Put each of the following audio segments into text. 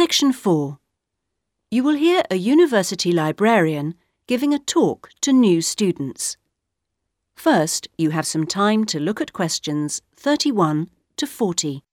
Section 4. You will hear a university librarian giving a talk to new students. First, you have some time to look at questions 31 to 40.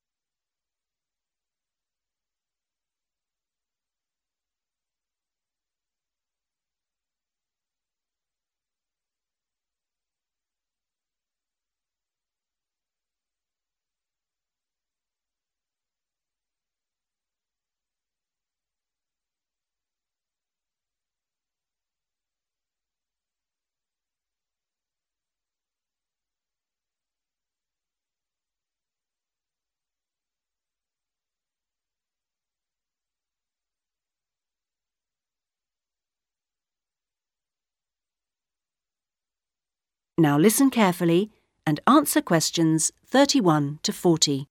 Now listen carefully and answer questions 31 to 40.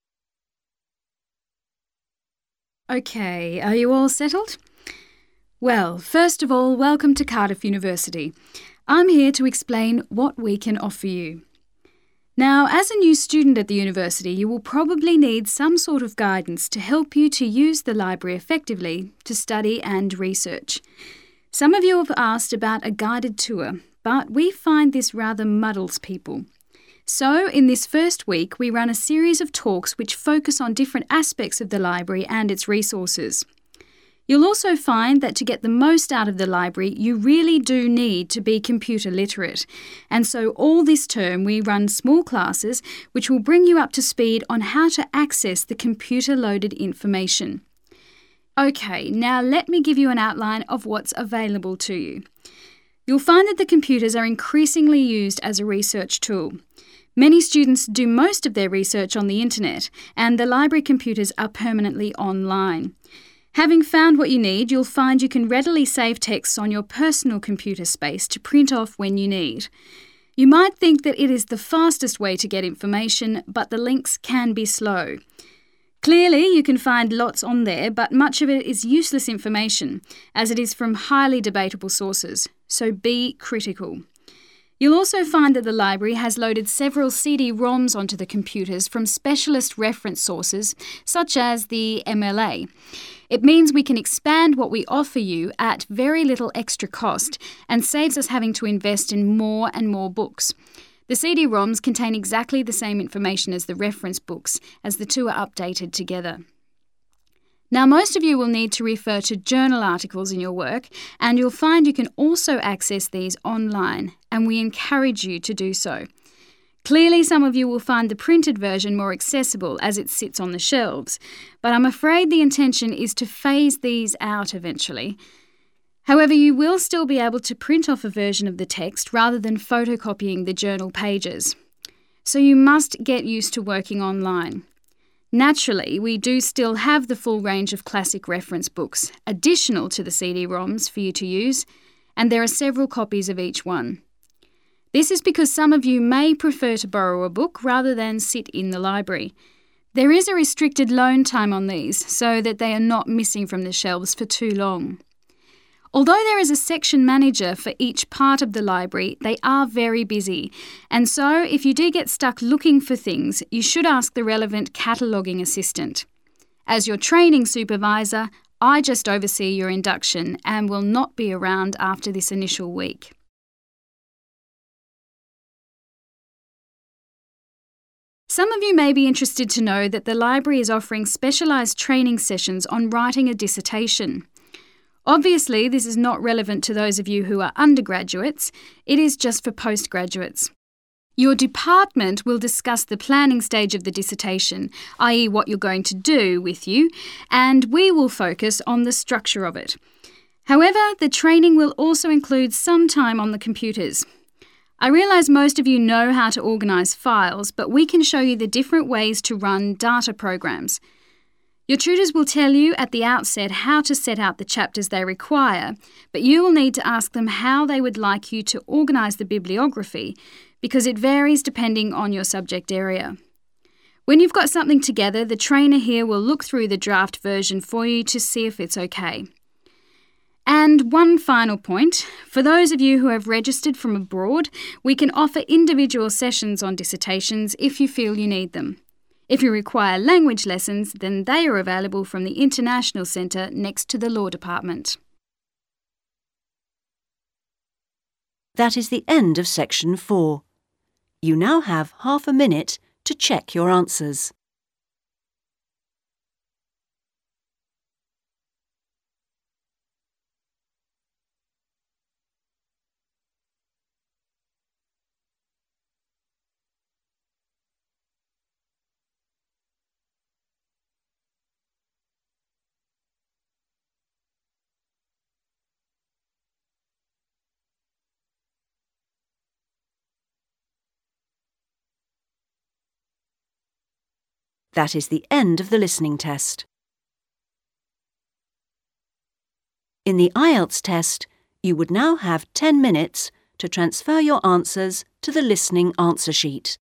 Okay, are you all settled? Well, first of all, welcome to Cardiff University. I'm here to explain what we can offer you. Now, as a new student at the university, you will probably need some sort of guidance to help you to use the library effectively to study and research. Some of you have asked about a guided tour, but we find this rather muddles people. So, in this first week, we run a series of talks which focus on different aspects of the library and its resources. You'll also find that to get the most out of the library, you really do need to be computer literate. And so all this term we run small classes which will bring you up to speed on how to access the computer-loaded information. Okay, now let me give you an outline of what's available to you. You'll find that the computers are increasingly used as a research tool. Many students do most of their research on the internet, and the library computers are permanently online. Having found what you need, you'll find you can readily save texts on your personal computer space to print off when you need. You might think that it is the fastest way to get information, but the links can be slow. Clearly, you can find lots on there, but much of it is useless information, as it is from highly debatable sources, so be critical. You'll also find that the library has loaded several CD-ROMs onto the computers from specialist reference sources, such as the MLA. It means we can expand what we offer you at very little extra cost and saves us having to invest in more and more books. The CD-ROMs contain exactly the same information as the reference books, as the two are updated together. Now, most of you will need to refer to journal articles in your work, and you'll find you can also access these online, and we encourage you to do so. Clearly, some of you will find the printed version more accessible as it sits on the shelves, but I'm afraid the intention is to phase these out eventually. However, you will still be able to print off a version of the text rather than photocopying the journal pages. So you must get used to working online. Naturally, we do still have the full range of classic reference books, additional to the CD-ROMs for you to use, and there are several copies of each one. This is because some of you may prefer to borrow a book rather than sit in the library. There is a restricted loan time on these so that they are not missing from the shelves for too long. Although there is a section manager for each part of the library, they are very busy, and so if you do get stuck looking for things, you should ask the relevant cataloguing assistant. As your training supervisor, I just oversee your induction and will not be around after this initial week. Some of you may be interested to know that the library is offering specialised training sessions on writing a dissertation. Obviously, this is not relevant to those of you who are undergraduates, it is just for postgraduates. Your department will discuss the planning stage of the dissertation, i.e. what you're going to do with you, and we will focus on the structure of it. However, the training will also include some time on the computers. I realise most of you know how to organise files, but we can show you the different ways to run data programs. Your tutors will tell you at the outset how to set out the chapters they require, but you will need to ask them how they would like you to organise the bibliography, because it varies depending on your subject area. When you've got something together, the trainer here will look through the draft version for you to see if it's okay. And one final point, for those of you who have registered from abroad, we can offer individual sessions on dissertations if you feel you need them. If you require language lessons, then they are available from the International Centre next to the Law Department. That is the end of Section 4. You now have half a minute to check your answers. That is the end of the listening test. In the IELTS test, you would now have 10 minutes to transfer your answers to the listening answer sheet.